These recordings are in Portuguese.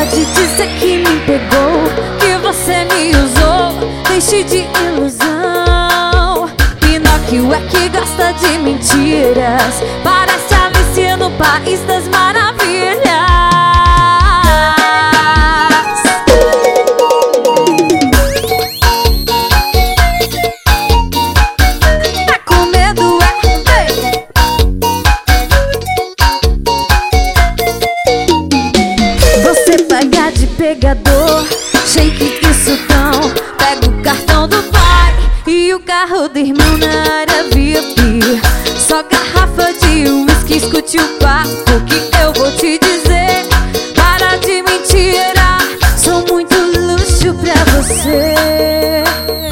de dizer que me pegou, que você me usou. Deixe de ilusão. Pinóquio é que gosta de mentiras. Parece Alice no País das Maravilhas. Tá com medo, Você paga de pegador, shake isso tão. Pega o cartão do pai e o carro do irmão na área VIP. Só garrafa de uísque, escute o papo que eu vou te dizer. Para de mentira, sou muito luxo pra você.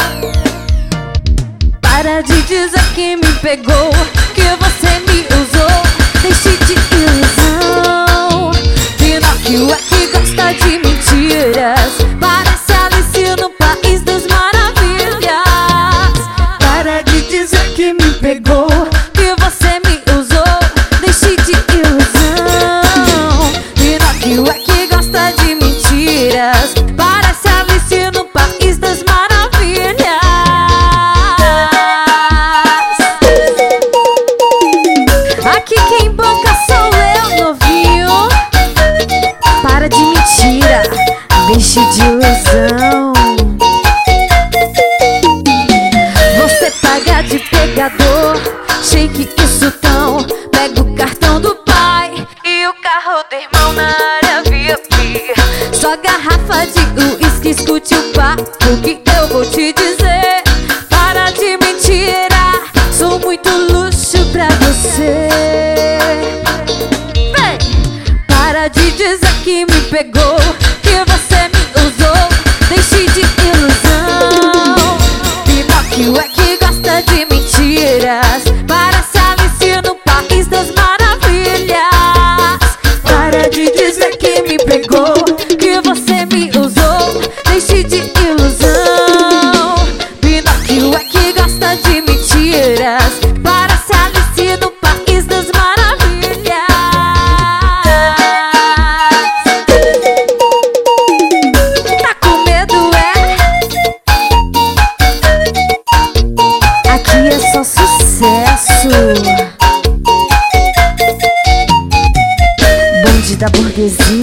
Para de dizer que me pegou, que você me usou. Deixe de ilusão. Pinóquio é que gosta de mentiras. Parece Alice no País das Maravilhas. Para de dizer que me pegou, que você me usou. Deixe de ilusão. Pinóquio é que gosta de mentiras. Parece Alice no País das Maravilhas. Aqui quem banca sou eu, novinho. Para de mentira, deixe de ilusão. Você paga de pegador, shake isso tão. Pega o cartão do pai e o carro do irmão na área VIP. Só garrafa de uísque, escute o papo que eu vou te dizer. Para de mentira, sou muito luxo pra você. Vem! Para de dizer que me pegou, que você me usou. Deixe de ilusão. Pinóquio é que gosta de mentiras. Parece Alice no País das Maravilhas. Para de dizer que me pegou, que você me usou. Deixe de ilusão. Pinóquio é que gosta de mentiras. Parece Alice no País das Maravilhas. Tá com medo, Aqui é só sucesso. Bonde da burguesia.